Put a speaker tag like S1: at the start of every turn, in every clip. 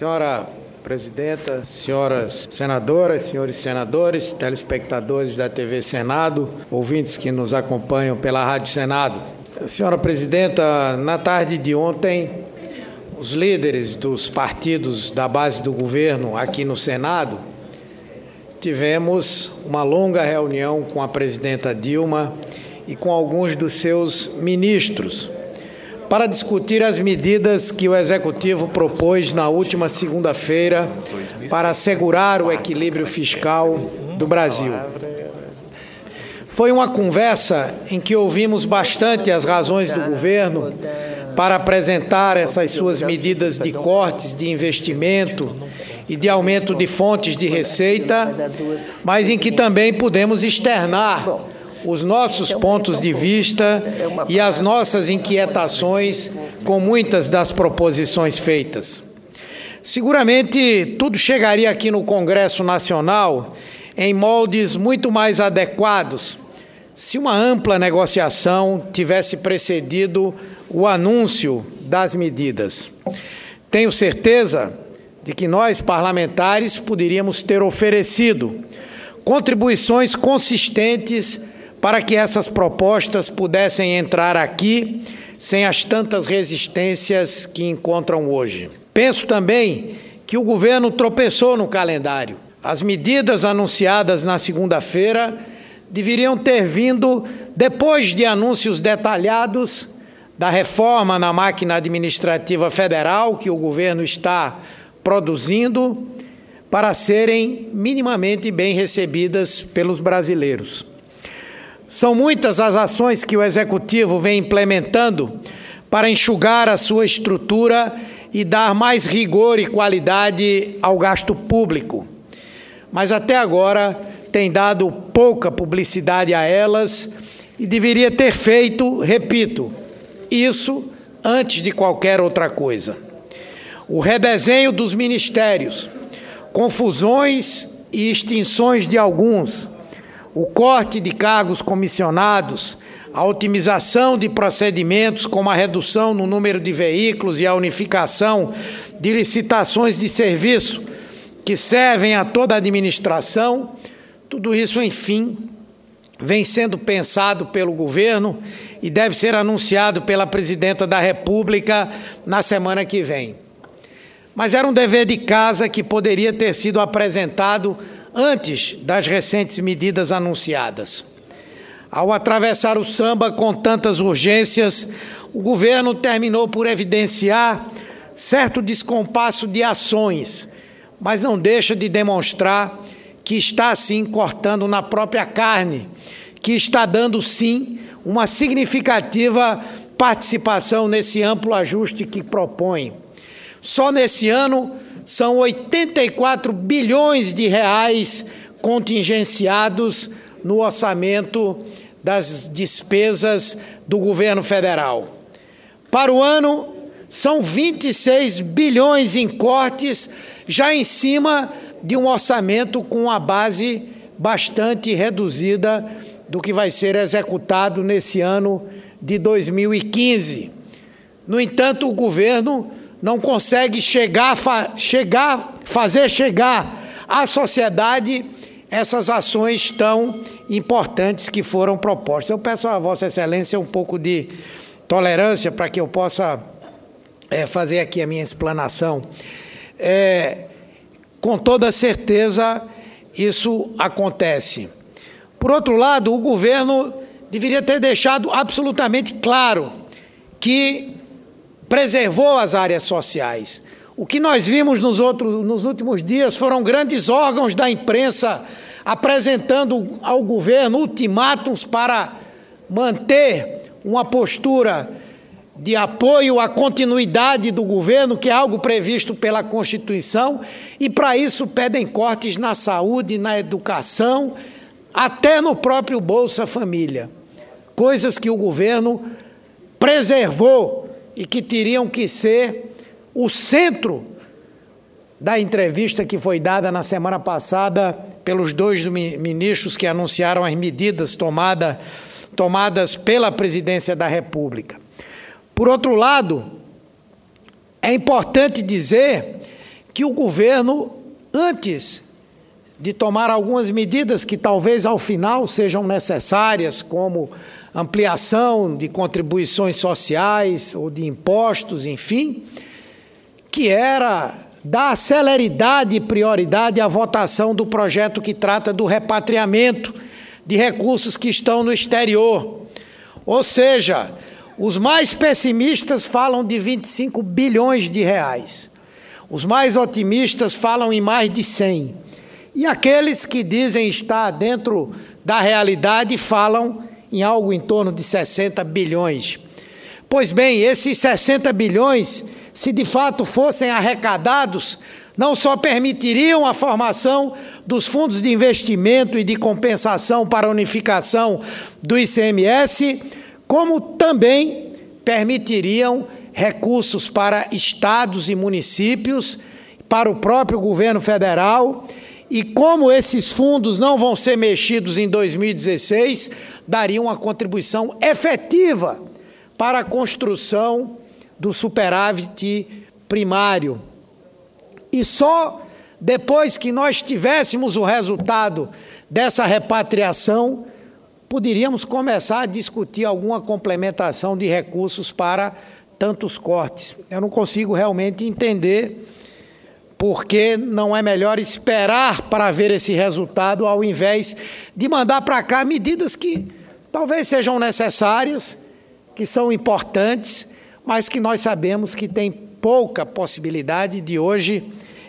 S1: Senhora presidenta, senhoras senadoras, senhores senadores, telespectadores da TV Senado, ouvintes que nos acompanham pela Rádio Senado. Senhora presidenta, na tarde de ontem, os líderes dos partidos da base do governo aqui no Senado tivemos uma longa reunião com a presidenta Dilma e com alguns dos seus ministros para discutir as medidas que o Executivo propôs na última segunda-feira para assegurar o equilíbrio fiscal do Brasil. Foi uma conversa em que ouvimos bastante as razões do governo para apresentar essas suas medidas de cortes de investimento e de aumento de fontes de receita, mas em que também pudemos externar os nossos pontos de vista e as nossas inquietações com muitas das proposições feitas. Seguramente tudo chegaria aqui no Congresso Nacional em moldes muito mais adequados se uma ampla negociação tivesse precedido o anúncio das medidas. Tenho certeza de que nós, parlamentares, poderíamos ter oferecido contribuições consistentes para que essas propostas pudessem entrar aqui sem as tantas resistências que encontram hoje. Penso também que o governo tropeçou no calendário. As medidas anunciadas na segunda-feira deveriam ter vindo depois de anúncios detalhados da reforma na máquina administrativa federal que o governo está produzindo para serem minimamente bem recebidas pelos brasileiros. São muitas as ações que o Executivo vem implementando para enxugar a sua estrutura e dar mais rigor e qualidade ao gasto público. Mas até agora tem dado pouca publicidade a elas e deveria ter feito, repito, isso antes de qualquer outra coisa. O redesenho dos ministérios, confusões e extinções de alguns, o corte de cargos comissionados, a otimização de procedimentos como a redução no número de veículos e a unificação de licitações de serviço que servem a toda a administração, tudo isso, enfim, vem sendo pensado pelo governo e deve ser anunciado pela presidenta da República na semana que vem. Mas era um dever de casa que poderia ter sido apresentado antes das recentes medidas anunciadas. Ao atravessar o samba com tantas urgências, o governo terminou por evidenciar certo descompasso de ações, mas não deixa de demonstrar que está, sim, cortando na própria carne, que está dando, sim, uma significativa participação nesse amplo ajuste que propõe. Só nesse ano, são 84 bilhões de reais contingenciados no orçamento das despesas do governo federal. Para o ano, são 26 bilhões em cortes, já em cima de um orçamento com uma base bastante reduzida do que vai ser executado nesse ano de 2015. No entanto, o governo não consegue fazer chegar à sociedade essas ações tão importantes que foram propostas. Eu peço a Vossa Excelência um pouco de tolerância para que eu possa fazer aqui a minha explanação. Com toda certeza, isso acontece. Por outro lado, o governo deveria ter deixado absolutamente claro que preservou as áreas sociais. O que nós vimos nos últimos dias foram grandes órgãos da imprensa apresentando ao governo ultimátumos para manter uma postura de apoio à continuidade do governo, que é algo previsto pela Constituição, e para isso pedem cortes na saúde, na educação, até no próprio Bolsa Família. Coisas que o governo preservou e que teriam que ser o centro da entrevista que foi dada na semana passada pelos dois ministros que anunciaram as medidas tomadas pela presidência da República. Por outro lado, é importante dizer que o governo, antes de tomar algumas medidas que talvez ao final sejam necessárias, como ampliação de contribuições sociais ou de impostos, enfim, que era dar celeridade e prioridade à votação do projeto que trata do repatriamento de recursos que estão no exterior. Ou seja, os mais pessimistas falam de 25 bilhões de reais. Os mais otimistas falam em mais de 100. E aqueles que dizem estar dentro da realidade falam em algo em torno de 60 bilhões. Pois bem, esses 60 bilhões, se de fato fossem arrecadados, não só permitiriam a formação dos fundos de investimento e de compensação para a unificação do ICMS, como também permitiriam recursos para estados e municípios, para o próprio governo federal, e como esses fundos não vão ser mexidos em 2016, dariam uma contribuição efetiva para a construção do superávit primário. E só depois que nós tivéssemos o resultado dessa repatriação, poderíamos começar a discutir alguma complementação de recursos para tantos cortes. Eu não consigo realmente entender por que não é melhor esperar para ver esse resultado ao invés de mandar para cá medidas que talvez sejam necessárias, que são importantes, mas que nós sabemos que tem pouca possibilidade de hoje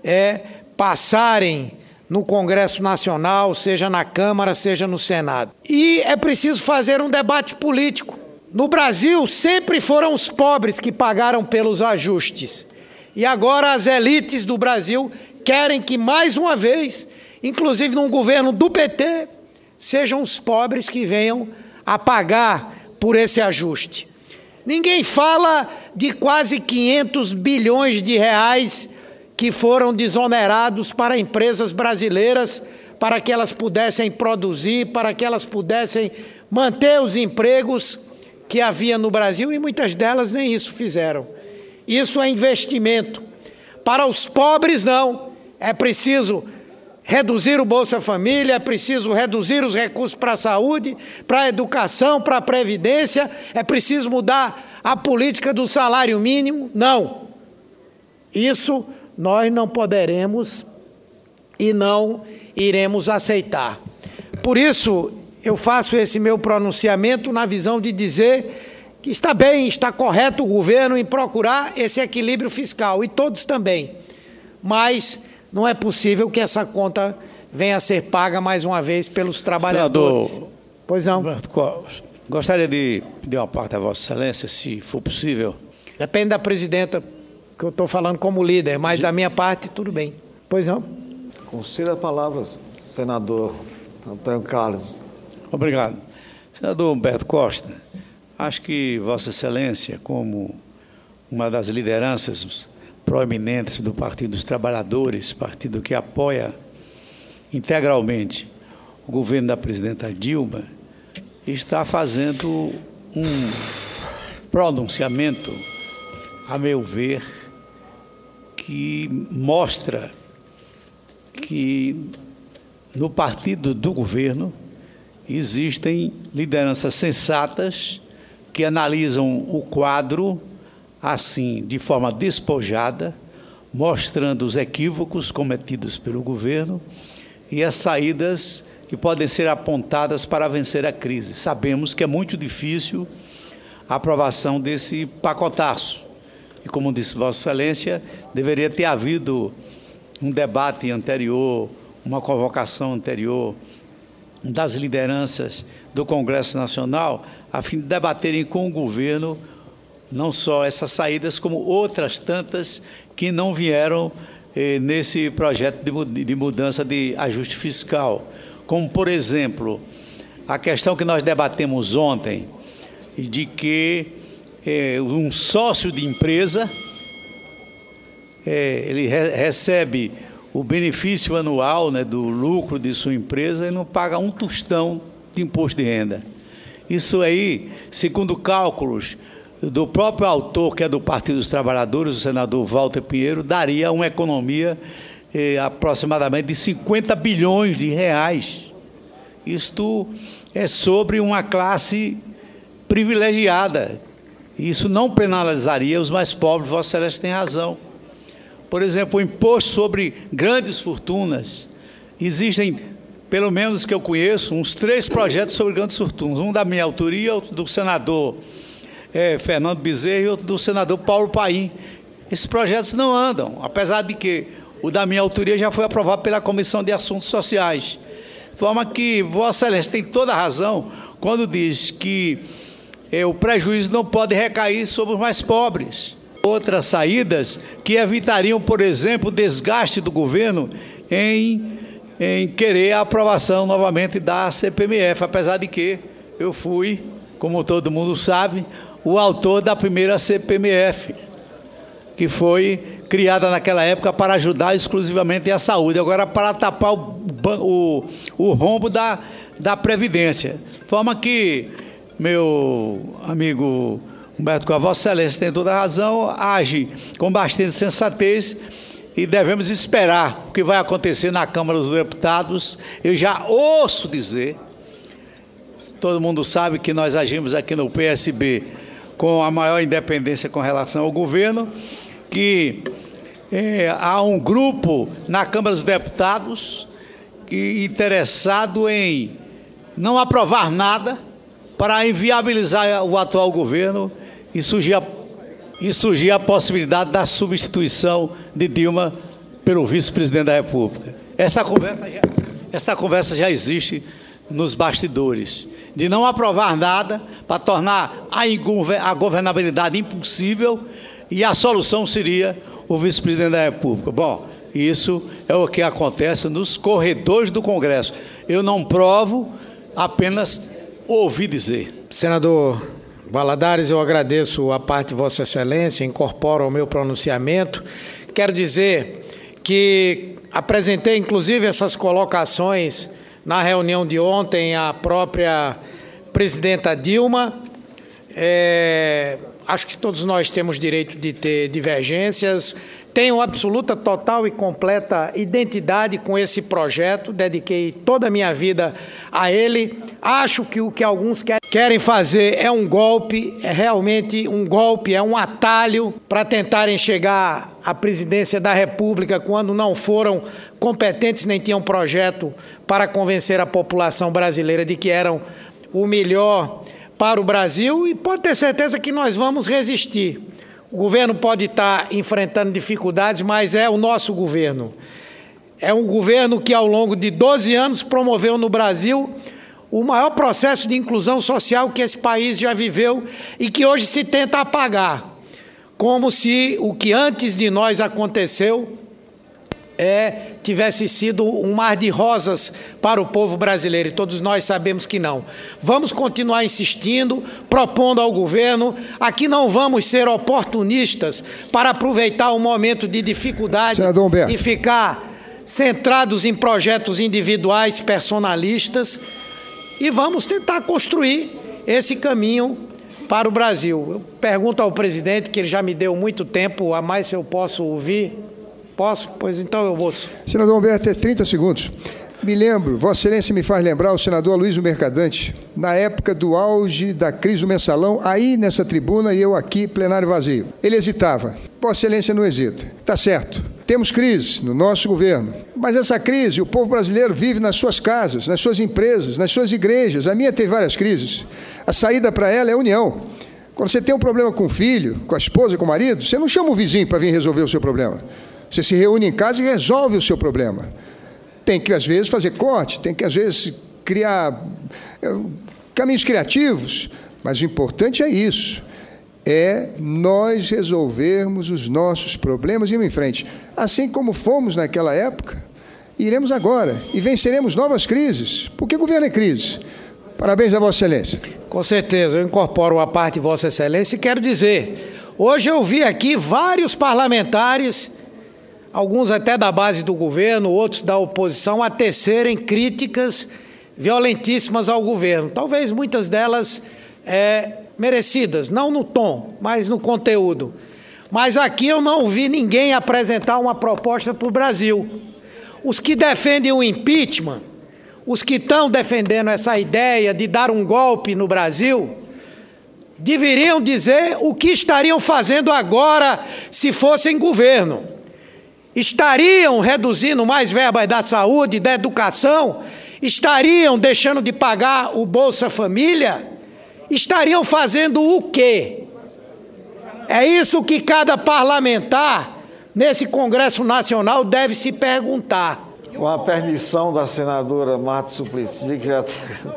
S1: passarem no Congresso Nacional, seja na Câmara, seja no Senado. E é preciso fazer um debate político. No Brasil, sempre foram os pobres que pagaram pelos ajustes. E agora as elites do Brasil querem que, mais uma vez, inclusive num governo do PT, sejam os pobres que venham a pagar por esse ajuste. Ninguém fala de quase 500 bilhões de reais que foram desonerados para empresas brasileiras, para que elas pudessem produzir, para que elas pudessem manter os empregos que havia no Brasil, e muitas delas nem isso fizeram. Isso é investimento. Para os pobres, não. É preciso reduzir o Bolsa Família, é preciso reduzir os recursos para a saúde, para a educação, para a previdência, é preciso mudar a política do salário mínimo. Não. Isso nós não poderemos e não iremos aceitar. Por isso, eu faço esse meu pronunciamento na visão de dizer que está bem, está correto o governo em procurar esse equilíbrio fiscal, e todos também. Mas não é possível que essa conta venha a ser paga mais uma vez pelos trabalhadores.
S2: Senador,
S1: pois não.
S2: Gostaria de pedir uma parte a Vossa Excelência, se for possível.
S1: Depende da presidenta, que eu estou falando como líder, mas da minha parte, tudo bem. Pois não.
S3: Conceda a palavra, senador Antônio Carlos.
S2: Obrigado. Senador Humberto Costa, acho que Vossa Excelência, como uma das lideranças proeminentes do Partido dos Trabalhadores, partido que apoia integralmente o governo da presidenta Dilma, está fazendo um pronunciamento, a meu ver, que mostra que no partido do governo existem lideranças sensatas que analisam o quadro assim, de forma despojada, mostrando os equívocos cometidos pelo governo e as saídas que podem ser apontadas para vencer a crise. Sabemos que é muito difícil a aprovação desse pacotaço. E, como disse Vossa Excelência, deveria ter havido um debate anterior, uma convocação anterior das lideranças do Congresso Nacional, a fim de debaterem com o governo não só essas saídas, como outras tantas que não vieram nesse projeto de mudança de ajuste fiscal. Como, por exemplo, a questão que nós debatemos ontem, de que um sócio de empresa, ele recebe o benefício anual, né, do lucro de sua empresa e não paga um tostão de imposto de renda. Isso aí, segundo cálculos do próprio autor, que é do Partido dos Trabalhadores, o senador Walter Pinheiro, daria uma economia aproximadamente de 50 bilhões de reais. Isto é sobre uma classe privilegiada. Isso não penalizaria os mais pobres, Vossa Excelência tem razão. Por exemplo, o imposto sobre grandes fortunas. Existem, pelo menos que eu conheço, uns 3 projetos sobre grandes fortunas. Um da minha autoria, outro do senador Fernando Bezerra e outro do senador Paulo Paim. Esses projetos não andam, apesar de que o da minha autoria já foi aprovado pela Comissão de Assuntos Sociais. De forma que Vossa Excelência tem toda a razão quando diz que o prejuízo não pode recair sobre os mais pobres. Outras saídas que evitariam, por exemplo, o desgaste do governo em querer a aprovação novamente da CPMF, apesar de que eu fui, como todo mundo sabe, o autor da primeira CPMF, que foi criada naquela época para ajudar exclusivamente a saúde, agora para tapar o rombo da Previdência. De forma que, meu amigo Humberto Costa, Vossa Excelência tem toda a razão, age com bastante sensatez e devemos esperar o que vai acontecer na Câmara dos Deputados. Eu já ouço dizer, todo mundo sabe que nós agimos aqui no PSB com a maior independência com relação ao governo, que há um grupo na Câmara dos Deputados interessado em não aprovar nada para inviabilizar o atual governo e surgir a possibilidade da substituição de Dilma pelo vice-presidente da República. Esta conversa já existe nos bastidores, de não aprovar nada para tornar a governabilidade impossível, e a solução seria o vice-presidente da República. Bom, isso é o que acontece nos corredores do Congresso. Eu não provo, apenas ouvi dizer.
S1: Senador Valadares, eu agradeço a parte de Vossa Excelência, incorporo ao meu pronunciamento. Quero dizer que apresentei, inclusive, essas colocações na reunião de ontem à própria presidenta Dilma. Acho que todos nós temos direito de ter divergências. Tenho absoluta, total e completa identidade com esse projeto, dediquei toda a minha vida a ele. Acho que o que alguns querem fazer é um golpe, é realmente um golpe, é um atalho para tentarem chegar à presidência da República quando não foram competentes nem tinham projeto para convencer a população brasileira de que eram o melhor para o Brasil, e pode ter certeza que nós vamos resistir. O governo pode estar enfrentando dificuldades, mas é o nosso governo. É um governo que, ao longo de 12 anos, promoveu no Brasil o maior processo de inclusão social que esse país já viveu e que hoje se tenta apagar, como se o que antes de nós aconteceu tivesse sido um mar de rosas para o povo brasileiro, e todos nós sabemos que não. Vamos continuar insistindo, propondo ao governo. Aqui não vamos ser oportunistas para aproveitar um momento de dificuldade e ficar centrados em projetos individuais, personalistas, e vamos tentar construir esse caminho para o Brasil. Eu pergunto ao presidente, que ele já me deu muito tempo a mais, se eu posso ouvir. Posso? Pois então eu ouço.
S4: Senador Humberto, 30 segundos. Me lembro, Vossa Excelência me faz lembrar o senador Aloysio Mercadante, na época do auge da crise do mensalão, aí nessa tribuna e eu aqui, plenário vazio. Ele hesitava. Vossa Excelência não hesita. Está certo. Temos crise no nosso governo, mas essa crise o povo brasileiro vive nas suas casas, nas suas empresas, nas suas igrejas. A minha teve várias crises. A saída para ela é a união. Quando você tem um problema com o filho, com a esposa, com o marido, você não chama o vizinho para vir resolver o seu problema. Você se reúne em casa e resolve o seu problema. Tem que, às vezes, fazer corte, tem que, às vezes, criar caminhos criativos, mas o importante é isso, é nós resolvermos os nossos problemas e irmos em frente. Assim como fomos naquela época, iremos agora e venceremos novas crises, porque o governo é crise. Parabéns a Vossa Excelência.
S1: Com certeza, eu incorporo a parte de Vossa Excelência e quero dizer, hoje eu vi aqui vários parlamentares, alguns até da base do governo, outros da oposição, a tecerem críticas violentíssimas ao governo. Talvez muitas delas merecidas, não no tom, mas no conteúdo. Mas aqui eu não vi ninguém apresentar uma proposta para o Brasil. Os que defendem o impeachment, os que estão defendendo essa ideia de dar um golpe no Brasil, deveriam dizer o que estariam fazendo agora se fossem governo. Estariam reduzindo mais verbas da saúde, da educação? Estariam deixando de pagar o Bolsa Família? Estariam fazendo o quê? É isso que cada parlamentar nesse Congresso Nacional deve se perguntar.
S3: Com a permissão da senadora Marta Suplicy, que já...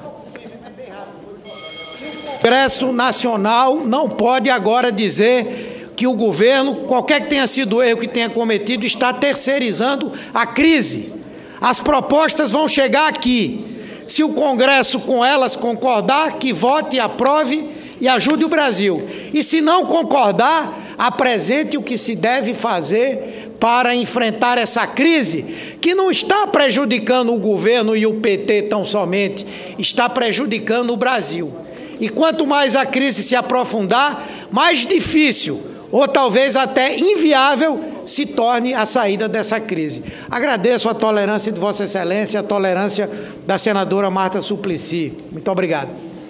S1: O Congresso Nacional não pode agora dizer que o governo, qualquer que tenha sido o erro que tenha cometido, está terceirizando a crise. As propostas vão chegar aqui. Se o Congresso com elas concordar, que vote, aprove e ajude o Brasil. E se não concordar, apresente o que se deve fazer para enfrentar essa crise, que não está prejudicando o governo e o PT tão somente, está prejudicando o Brasil. E quanto mais a crise se aprofundar, mais difícil, ou talvez até inviável, se torne a saída dessa crise. Agradeço a tolerância de Vossa Excelência e a tolerância da senadora Marta Suplicy. Muito obrigado.